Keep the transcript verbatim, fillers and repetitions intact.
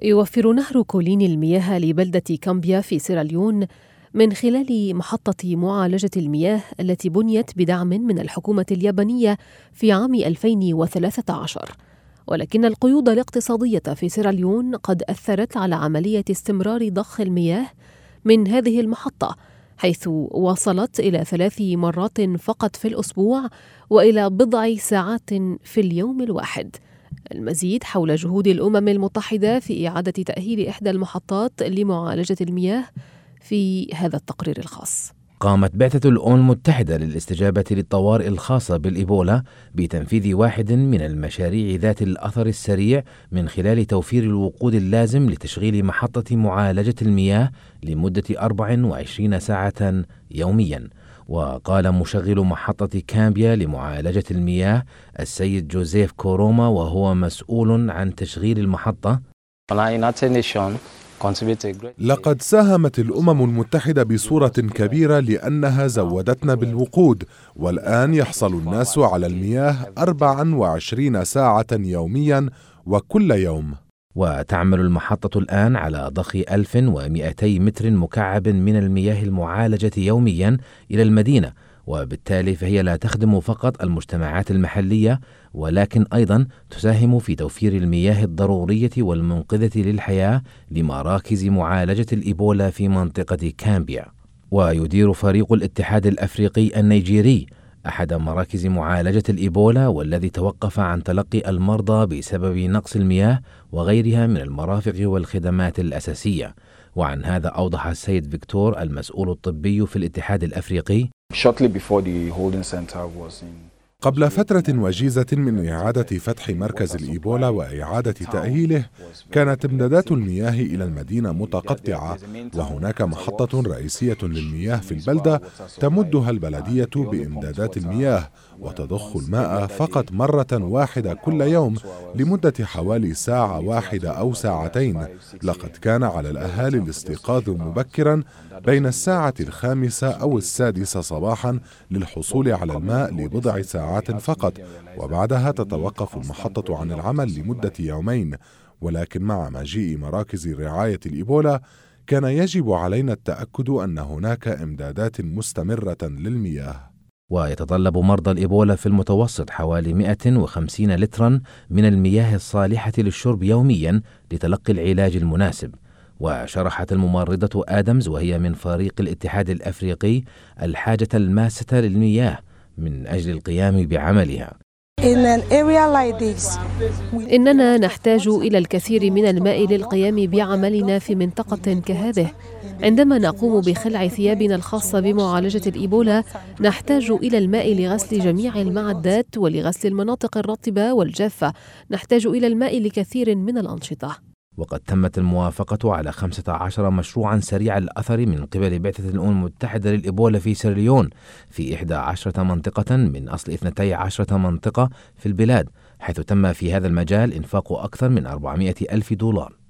يوفر نهر كولين المياه لبلدة كامبيا في سيراليون من خلال محطة معالجة المياه التي بنيت بدعم من الحكومة اليابانية في عام ألفين وثلاثة عشر. ولكن القيود الاقتصادية في سيراليون قد أثرت على عملية استمرار ضخ المياه من هذه المحطة، حيث وصلت إلى ثلاث مرات فقط في الأسبوع وإلى بضع ساعات في اليوم الواحد. المزيد حول جهود الأمم المتحدة في إعادة تأهيل إحدى المحطات لمعالجة المياه في هذا التقرير الخاص. قامت بعثة الأمم المتحدة للاستجابة للطوارئ الخاصة بالإيبولا بتنفيذ واحد من المشاريع ذات الأثر السريع من خلال توفير الوقود اللازم لتشغيل محطة معالجة المياه لمدة أربع وعشرين ساعة يومياً. وقال مشغل محطة كامبيا لمعالجة المياه السيد جوزيف كوروما وهو مسؤول عن تشغيل المحطة: لقد ساهمت الأمم المتحدة بصورة كبيرة لأنها زودتنا بالوقود، والآن يحصل الناس على المياه أربع وعشرين ساعة يوميا وكل يوم. وتعمل المحطة الآن على ضخ ألف ومئتي متر مكعب من المياه المعالجة يوميا إلى المدينة، وبالتالي فهي لا تخدم فقط المجتمعات المحلية ولكن أيضا تساهم في توفير المياه الضرورية والمنقذة للحياة لمراكز معالجة الإيبولا في منطقة كامبيا. ويدير فريق الاتحاد الأفريقي النيجيري أحد مراكز معالجة الإيبولا، والذي توقف عن تلقي المرضى بسبب نقص المياه وغيرها من المرافق والخدمات الأساسية. وعن هذا أوضح السيد فيكتور المسؤول الطبي في الاتحاد الأفريقي: قبل فترة وجيزة من إعادة فتح مركز الإيبولا وإعادة تأهيله، كانت إمدادات المياه إلى المدينة متقطعة، وهناك محطة رئيسية للمياه في البلدة تمدها البلدية بإمدادات المياه، وتضخ الماء فقط مرة واحدة كل يوم لمدة حوالي ساعة واحدة أو ساعتين. لقد كان على الأهالي الاستيقاظ مبكرا بين الساعة الخامسة أو السادسة صباحا للحصول على الماء لبضع ساعات فقط، وبعدها تتوقف المحطة عن العمل لمدة يومين. ولكن مع مجيء مراكز رعاية الإيبولا كان يجب علينا التأكد أن هناك إمدادات مستمرة للمياه. ويتطلب مرضى الإيبولا في المتوسط حوالي مئة وخمسين لترا من المياه الصالحة للشرب يوميا لتلقي العلاج المناسب. وشرحت الممرضة آدمز وهي من فريق الاتحاد الأفريقي الحاجة الماسة للمياه من أجل القيام بعملها. إننا نحتاج إلى الكثير من الماء للقيام بعملنا في منطقة كهذه. عندما نقوم بخلع ثيابنا الخاصة بمعالجة الإيبولا نحتاج إلى الماء لغسل جميع المعدات ولغسل المناطق الرطبة والجافة. نحتاج إلى الماء لكثير من الأنشطة. وقد تمت الموافقة على خمسة عشر مشروعا سريع الأثر من قبل بعثة الأمم المتحدة للإيبولا في سيراليون في إحدى عشرة منطقة من أصل اثنتي عشرة منطقة في البلاد، حيث تم في هذا المجال إنفاق أكثر من أربعمئة ألف دولار.